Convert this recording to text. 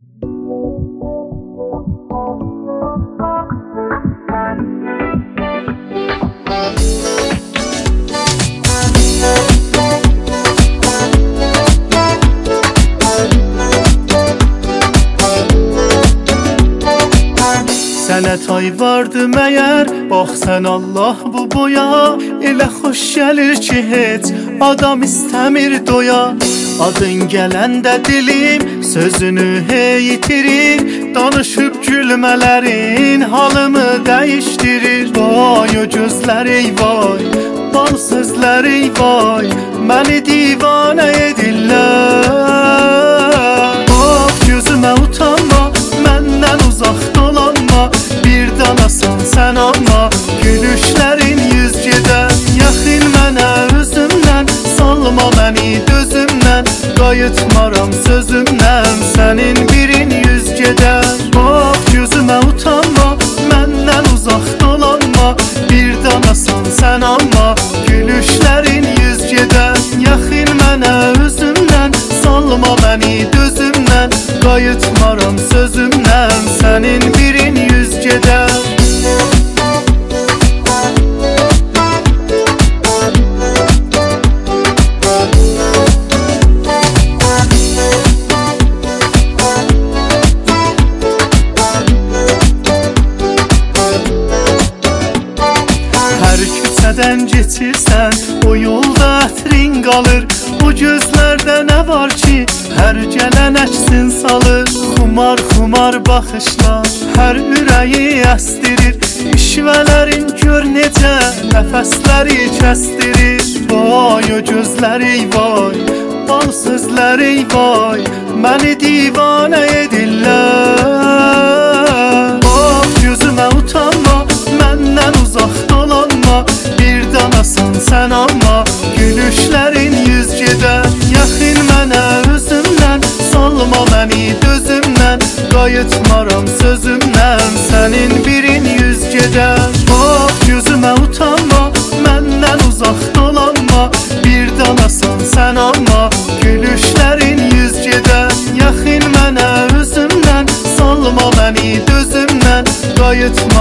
Sənə tay vardı məyər, bax sən Allah bu boya. Elə xoş gəlir ki heç adam istəmir doya. Adın gələndə dilim sözünü itirir. Danışıb gülmələrin halımı dəyişdirir. Vay o gözlər ey vay, bal sözlər ey vay, məni divanə edirlər. Bax gözümə utanma, məndən uzaq dolanma. Bir danasan sən amma gülüşlərin yüz gedər. Yaxın mənə özümdən, salma məni dözümdən. Qayıtmaram sözümdən, sənin birin yüz gedər. Bax gözümə utanma, məndən uzaq dolanma. Bir danasan sən amma gülüşlərin yüz gedər. Yaxın mənə özümdən, salma məni dözümdən. Qayıtmaram sözümdən, sənin birin yüz gedər. Küçədən keçirsən, o yolda ətrin qalır. O gözlərdə nə var ki, hər gələn əksin salır. Xumar xumar baxışlar hər ürəyi əstirir. İşvələrin gör necə nəfəsləri kəstirir. Vay o gözlər ey vay, bal sözlər ey vay, məni divanə edirlər. Bax gözümə utanma, məndən uzaq dolanma. Bir danasan sən amma gülüşlərin yüz gedər. Yaxın mənə özümdən, salma məni dözümdən. Qayıtmaram sözümdən, sənin birin yüz gedər. Bax gözümə utanma, məndən uzaq dolanma. Bir danasan sən amma gülüşlərin yüz gedər. Yaxın mənə özümdən, salma məni dözümdən. Qayıtmaram